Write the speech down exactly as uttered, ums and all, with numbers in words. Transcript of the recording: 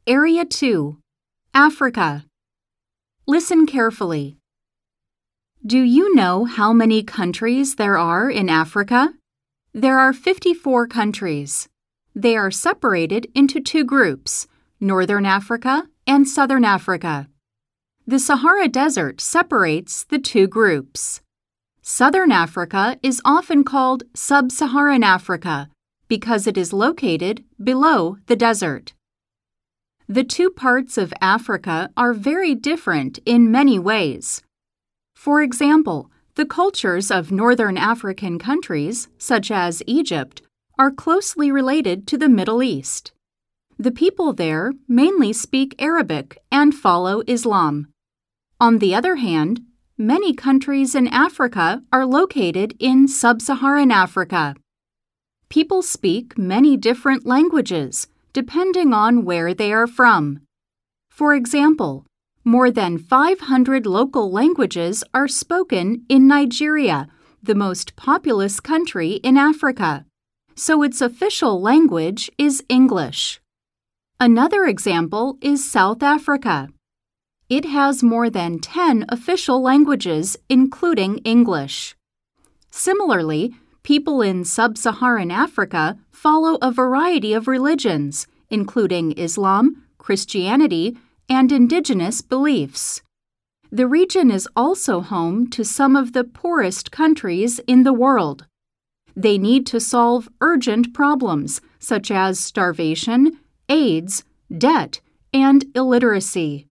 Area two, Africa. Listen carefully. Do you know how many countries there are in Africa? There are fifty-four countries. They are separated into two groups, Northern Africa and Southern Africa. The Sahara Desert separates the two groups. Southern Africa is often called Sub-Saharan Africa because it is located below the desert. The two parts of Africa are very different in many ways. For example, the cultures of northern African countries, such as Egypt, are closely related to the Middle East. The people there mainly speak Arabic and follow Islam. On the other hand, many countries in Africa are located in sub-Saharan Africa. People speak many different languages, depending on where they are from. For example, more than five hundred local languages are spoken in Nigeria, the most populous country in Africa, so its official language is English. Another example is South Africa. It has more than ten official languages, including English. Similarly, people in sub-Saharan Africa follow a variety of religions, including Islam, Christianity, and indigenous beliefs. The region is also home to some of the poorest countries in the world. They need to solve urgent problems such as starvation, AIDS, debt, and illiteracy.